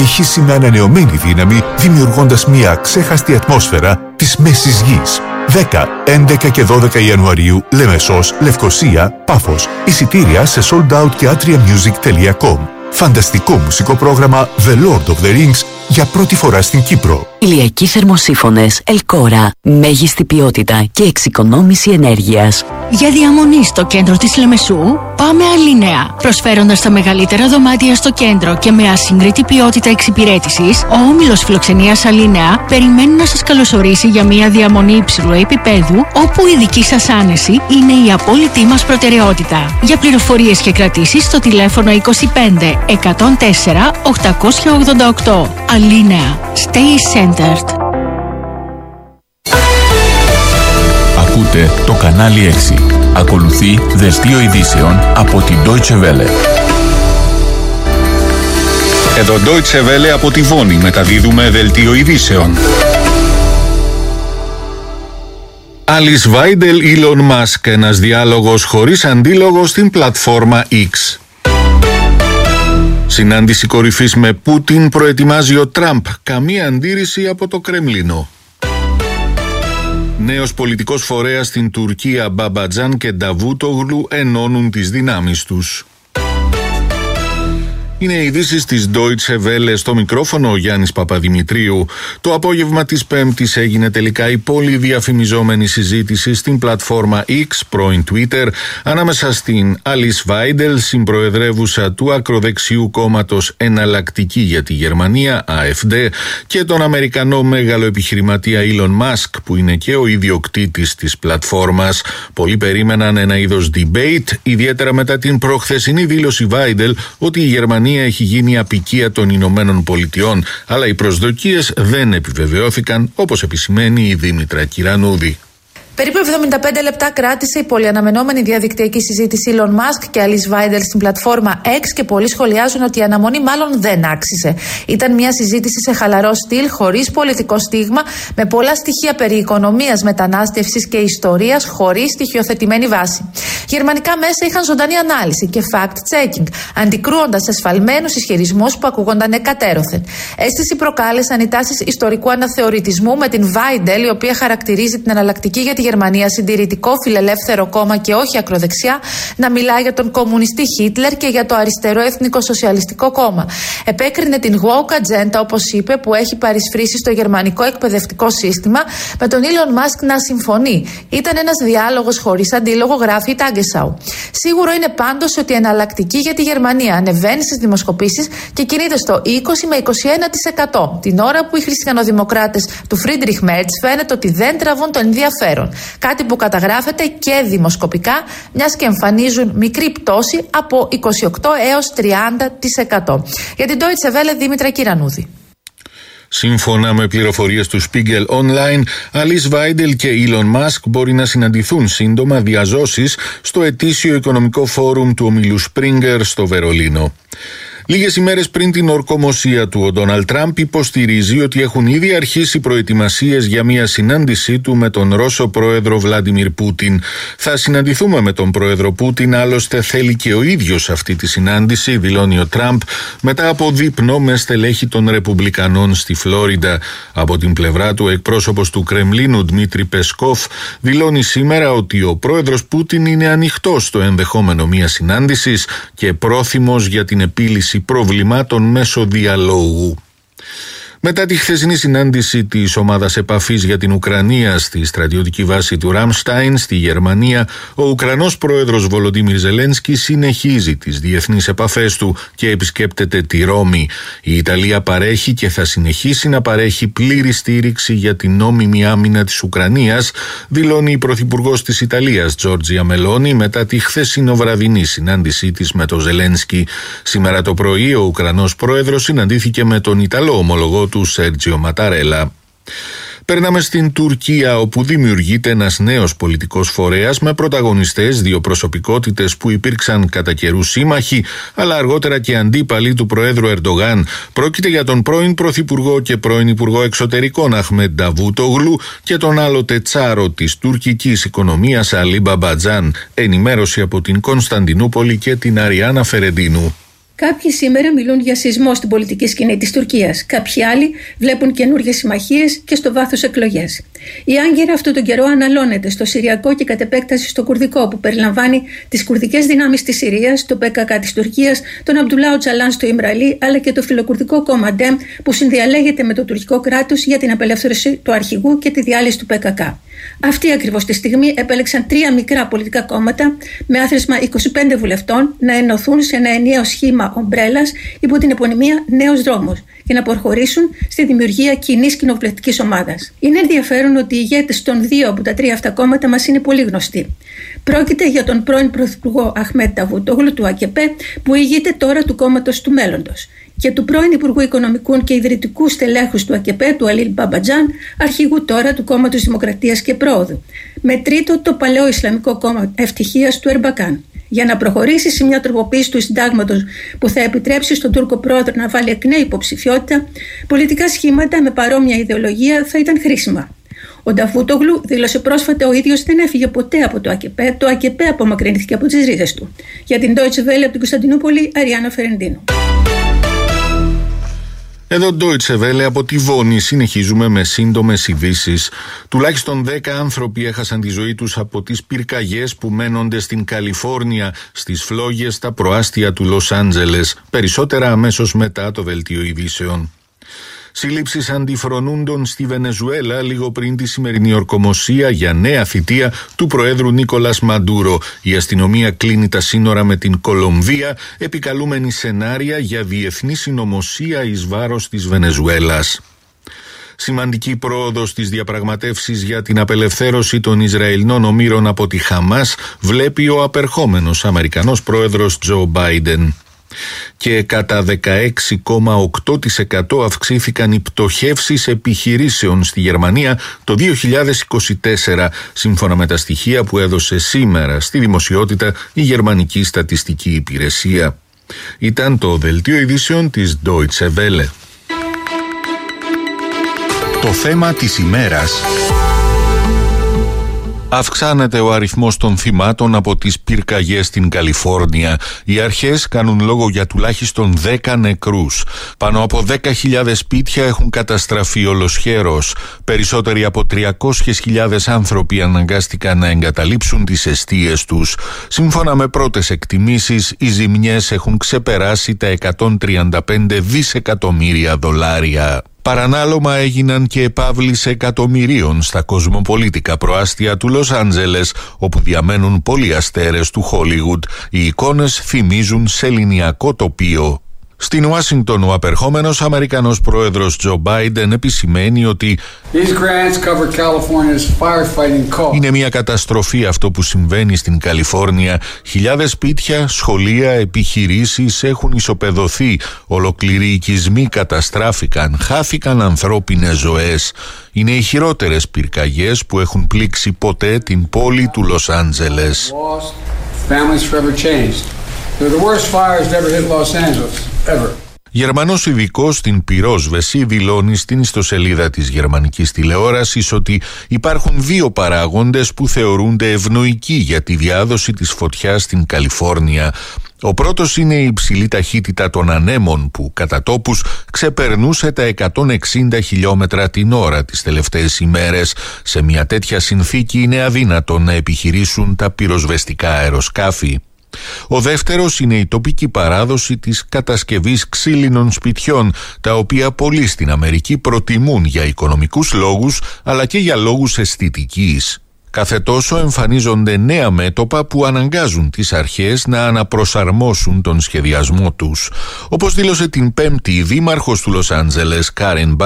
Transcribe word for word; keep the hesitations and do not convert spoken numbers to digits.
ηχήσει με ανανεωμένη δύναμη, δημιουργώντας μια ξέχαστη ατμόσφαιρα της Μέσης Γης. δέκα, έντεκα και δώδεκα Ιανουαρίου, Λεμεσός, Λευκοσία, Πάφος. Εισιτήρια σε sold out και atria music τελεία com. Φανταστικό μουσικό πρόγραμμα The Lord of the Rings για πρώτη φορά στην Κύπρο. Ηλιακοί θερμοσύφωνες Ελκόρα. Μέγιστη ποιότητα και εξοικονόμηση ενέργειας. Για διαμονή στο κέντρο της Λεμεσού, πάμε Αλίνεα. Προσφέροντας τα μεγαλύτερα δωμάτια στο κέντρο και με ασύγκριτη ποιότητα εξυπηρέτησης, ο όμιλος φιλοξενίας Αλίνεα περιμένει να σας καλωσορίσει για μια διαμονή υψηλού επίπεδου, όπου η δική σας άνεση είναι η απόλυτη μας προτεραιότητα. Για πληροφορίες και κρατήσεις στο τηλέφωνο είκοσι πέντε εκατόν τέσσερα οκτακόσια ογδόντα οκτώ. Αλίνεα. Stay centered. Ακούτε το κανάλι έξι. Ακολουθεί δελτίο ειδήσεων από την Deutsche Welle. Εδώ Deutsche Welle από τη Βόνη μεταδίδουμε δελτίο ειδήσεων. Alice Weidel, Elon Musk, ένας διάλογος χωρίς αντίλογο στην πλατφόρμα X. Συνάντηση κορυφής με Πούτιν προετοιμάζει ο Τραμπ. Καμία αντίρρηση από το Κρεμλίνο. Νέος πολιτικός φορέας στην Τουρκία, Μπαμπατζάν και Νταβούτογλου ενώνουν τις δυνάμεις τους. Είναι οι ειδήσεις της Deutsche Welle, στο μικρόφωνο ο Γιάννης Παπαδημητρίου. Το απόγευμα της Πέμπτης έγινε τελικά η πολύ διαφημιζόμενη συζήτηση στην πλατφόρμα X, πρώην Twitter, ανάμεσα στην Alice Weidel, συμπροεδρεύουσα του ακροδεξιού κόμματος Εναλλακτική για τη Γερμανία, έι εφ ντι, και τον Αμερικανό μέγαλο επιχειρηματία Elon Musk, που είναι και ο ιδιοκτήτης της πλατφόρμας. Πολλοί περίμεναν ένα είδος debate, ιδιαίτερα μετά την προχθεσινή δήλωση Weidel ότι η Γερμανία έχει γίνει απικία των Ηνωμένων Πολιτειών, αλλά οι προσδοκίες δεν επιβεβαιώθηκαν, όπως επισημαίνει η Δήμητρα Κυρανούδη. Περίπου εβδομήντα πέντε λεπτά κράτησε η πολυαναμενόμενη διαδικτυακή συζήτηση Elon Musk και Alice Weidel στην πλατφόρμα X και πολλοί σχολιάζουν ότι η αναμονή μάλλον δεν άξιζε. Ήταν μια συζήτηση σε χαλαρό στυλ, χωρίς πολιτικό στίγμα, με πολλά στοιχεία περί οικονομίας, μετανάστευσης και ιστορίας, χωρίς στοιχειοθετημένη βάση. Γερμανικά μέσα είχαν ζωντανή ανάλυση και fact-checking, αντικρούοντας εσφαλμένους ισχυρισμούς που ακούγονταν εκατέρωθεν. Αίσθηση προκάλεσαν οι τάσεις ιστορικού αναθεωρητισμού με την Weidel, η οποία χαρακτηρίζει την εναλλακτική για τη Γερμανία συντηρητικό φιλελεύθερο κόμμα και όχι ακροδεξιά, να μιλά για τον κομμουνιστή Χίτλερ και για το αριστερό εθνικό σοσιαλιστικό κόμμα. Επέκρινε την woke agenda, όπως είπε, που έχει παρισφρήσει στο γερμανικό εκπαιδευτικό σύστημα, με τον Elon Musk να συμφωνεί. Ήταν ένας διάλογος χωρίς αντίλογο, γράφει η Tagesschau. Σίγουρο είναι πάντως ότι η εναλλακτική για τη Γερμανία ανεβαίνει στις δημοσκοπήσεις και κινείται στο είκοσι με είκοσι ένα τοις εκατό, την ώρα που οι χριστιανοδημοκράτες του Friedrich Merz φαίνεται ότι δεν τραβούν το ενδιαφέρον. Κάτι που καταγράφεται και δημοσκοπικά, μιας και εμφανίζουν μικρή πτώση από είκοσι οκτώ έως τριάντα τοις εκατό. Για την Deutsche Welle, Δήμητρα Κυρανούδη. Σύμφωνα με πληροφορίες του Spiegel Online, Alice Weidel και Elon Musk μπορεί να συναντηθούν σύντομα διαζώσεις στο ετήσιο οικονομικό φόρουμ του ομίλου Springer στο Βερολίνο. Λίγες ημέρες πριν την ορκομοσία του, ο Ντόναλντ Τραμπ υποστηρίζει ότι έχουν ήδη αρχίσει προετοιμασίες για μια συνάντησή του με τον Ρώσο πρόεδρο Βλάντιμιρ Πούτιν. Θα συναντηθούμε με τον πρόεδρο Πούτιν, άλλωστε θέλει και ο ίδιος αυτή τη συνάντηση, δηλώνει ο Τραμπ, μετά από δείπνο με στελέχη των Ρεπουμπλικανών στη Φλόριντα. Από την πλευρά του, εκπρόσωπος του Κρεμλίνου, Δημήτρη Πεσκόφ, δηλώνει σήμερα ότι ο πρόεδρος Πούτιν είναι ανοιχτός στο ενδεχόμενο μια συνάντησης και πρόθυμος για την επίλυση προβλημάτων μέσω διαλόγου. Μετά τη χθεσινή συνάντηση της ομάδας επαφής για την Ουκρανία στη στρατιωτική βάση του Ραμστάιν στη Γερμανία, ο Ουκρανός πρόεδρος Βολοντίμιρ Ζελένσκι συνεχίζει τις διεθνείς επαφές του και επισκέπτεται τη Ρώμη. Η Ιταλία παρέχει και θα συνεχίσει να παρέχει πλήρη στήριξη για την νόμιμη άμυνα της Ουκρανίας, δηλώνει η πρωθυπουργός της Ιταλίας Τζόρτζια Μελόνι μετά τη χθεσινοβραδινή συνάντησή της με τον Ζελένσκι. Σήμερα το πρωί ο Ουκρανός πρόεδρος συναντήθηκε με τον Ιταλό ομολογό του Σέρτζιο Ματαρέλα. Περνάμε στην Τουρκία, όπου δημιουργείται ένας νέος πολιτικός φορέας με πρωταγωνιστές δύο προσωπικότητες που υπήρξαν κατά καιρού σύμμαχοι, αλλά αργότερα και αντίπαλοι του Προέδρου Ερντογάν. Πρόκειται για τον πρώην Πρωθυπουργό και πρώην Υπουργό Εξωτερικών Αχμέντ Νταβούτογλου και τον άλλοτε τσάρο της τουρκικής οικονομίας Αλί Μπαμπατζάν. Ενημέρωση από την Κωνσταντινούπολη και την Αριάννα Φερεντίνου. Κάποιοι σήμερα μιλούν για σεισμό στην πολιτική σκηνή της Τουρκίας. Κάποιοι άλλοι βλέπουν καινούργιες συμμαχίες και στο βάθος εκλογές. Η Άγκυρα αυτόν τον καιρό αναλώνεται στο Συριακό και κατ' επέκταση στο Κουρδικό, που περιλαμβάνει τις κουρδικές δυνάμεις της Συρίας, το Πι Κέι Κέι της Τουρκίας, τον Αμπτουλά Οτσαλάν στο Ιμραλί, αλλά και το φιλοκουρδικό κόμμα Ντέμ, που συνδιαλέγεται με το τουρκικό κράτος για την απελευθέρωση του αρχηγού και τη διάλυση του Πι Κέι Κέι. Αυτοί ακριβώς τη στιγμή επέλεξαν τρία μικρά πολιτικά κόμματα με άθροισμα είκοσι πέντε βουλευτών να ενωθούν σε ένα ενιαίο σχήμα ομπρέλας υπό την επωνυμία Νέος Δρόμος και να προχωρήσουν στη δημιουργία κοινής κοινοβουλευτικής ομάδας. Είναι ενδιαφέρον ότι οι ηγέτες των δύο από τα τρία αυτά κόμματα μας είναι πολύ γνωστοί. Πρόκειται για τον πρώην Πρωθυπουργό Αχμέτ Νταβούτογλου του ΑΚΕΠΕ, που ηγείται τώρα του κόμματος του Μέλλοντος, και του πρώην Υπουργού Οικονομικού και Ιδρυτικού Στελέχους του ΑΚΕΠΕ, του Αλίλ Μπαμπατζάν, αρχηγού τώρα του Κόμματος Δημοκρατίας και Πρόοδου, με τρίτο το παλαιό Ισλαμικό Κόμμα Ευτυχίας του Ερμπακάν, για να προχωρήσει σε μια τροποποίηση του συντάγματος που θα επιτρέψει στον Τούρκο πρόεδρο να βάλει εκ νέου υποψηφιότητα. Πολιτικά σχήματα με παρόμοια ιδεολογία θα ήταν χρήσιμα. Ο Νταβούτογλου δήλωσε πρόσφατα ο ίδιος δεν έφυγε ποτέ από το ΑΚΕΠΕ. Το ΑΚΕΠΕ απομακρυνθήκε από τις ρίζες του. Για την Deutsche Welle από την Κωνσταντινούπολη, Αριάννα Φερεντίνου. Εδώ Deutsche Welle από τη Βόνη. Συνεχίζουμε με σύντομες ειδήσεις. Τουλάχιστον δέκα άνθρωποι έχασαν τη ζωή τους από τις πυρκαγιές που μένονται στην Καλιφόρνια, στις φλόγες στα προάστια του Λος Άντζελες. Περισσότερα αμέσως μετά το δελτίο ειδήσεων. Συλλήψεις αντιφρονούντων στη Βενεζουέλα λίγο πριν τη σημερινή ορκομοσία για νέα θητεία του Προέδρου Νίκολας Μαντούρο. Η αστυνομία κλείνει τα σύνορα με την Κολομβία, επικαλούμενη σενάρια για διεθνή συνωμοσία εις βάρος της Βενεζουέλας. Σημαντική πρόοδος στις διαπραγματεύσεις για την απελευθέρωση των Ισραηλινών ομήρων από τη Χαμάς βλέπει ο απερχόμενος Αμερικανός πρόεδρος Τζο Μπάιντεν. Και κατά δεκαέξι κόμμα οκτώ τοις εκατό αυξήθηκαν οι πτωχεύσεις επιχειρήσεων στη Γερμανία το δύο χιλιάδες είκοσι τέσσερα, σύμφωνα με τα στοιχεία που έδωσε σήμερα στη δημοσιότητα η Γερμανική Στατιστική Υπηρεσία. Ήταν το δελτίο ειδήσεων της Deutsche Welle. Το θέμα της ημέρας. Αυξάνεται ο αριθμός των θυμάτων από τις πυρκαγιές στην Καλιφόρνια. Οι αρχές κάνουν λόγο για τουλάχιστον δέκα νεκρούς. Πάνω από δέκα χιλιάδες σπίτια έχουν καταστραφεί ολοσχέρως. Περισσότεροι από τριακόσιες χιλιάδες άνθρωποι αναγκάστηκαν να εγκαταλείψουν τις εστίες τους. Σύμφωνα με πρώτες εκτιμήσεις, οι ζημιές έχουν ξεπεράσει τα εκατόν τριάντα πέντε δισεκατομμύρια δολάρια. Παρανάλωμα έγιναν και επαύλεις εκατομμυρίων στα κοσμοπολίτικα προάστια του Λος Άντζελες, όπου διαμένουν πολλοί αστέρες του Χόλιγουντ. Οι εικόνες θυμίζουν σεληνιακό τοπίο. Στην Ουάσιγκτον, ο απερχόμενος Αμερικανός πρόεδρος Τζο Μπάιντεν επισημαίνει ότι είναι μια καταστροφή αυτό που συμβαίνει στην Καλιφόρνια. Χιλιάδες σπίτια, σχολεία, επιχειρήσεις έχουν ισοπεδωθεί. Ολοκληροί οικισμοί καταστράφηκαν, χάθηκαν ανθρώπινες ζωές. Είναι οι χειρότερες πυρκαγιές που έχουν πλήξει ποτέ την πόλη του Λος Άντζελες. Γερμανός ειδικός στην πυρόσβεση δηλώνει στην ιστοσελίδα της γερμανικής τηλεόρασης ότι υπάρχουν δύο παράγοντες που θεωρούνται ευνοϊκοί για τη διάδοση της φωτιάς στην Καλιφόρνια. Ο πρώτος είναι η υψηλή ταχύτητα των ανέμων που κατά τόπους ξεπερνούσε τα εκατόν εξήντα χιλιόμετρα την ώρα τις τελευταίες ημέρες. Σε μια τέτοια συνθήκη είναι αδύνατο να επιχειρήσουν τα πυροσβεστικά αεροσκάφη. Ο δεύτερος είναι η τοπική παράδοση της κατασκευής ξύλινων σπιτιών, τα οποία πολλοί στην Αμερική προτιμούν για οικονομικούς λόγους αλλά και για λόγους αισθητικής. Κάθε τόσο εμφανίζονται νέα μέτωπα που αναγκάζουν τις αρχές να αναπροσαρμόσουν τον σχεδιασμό τους. Όπως δήλωσε την Πέμπτη η δήμαρχος του Λος Άντζελες, Κάρεν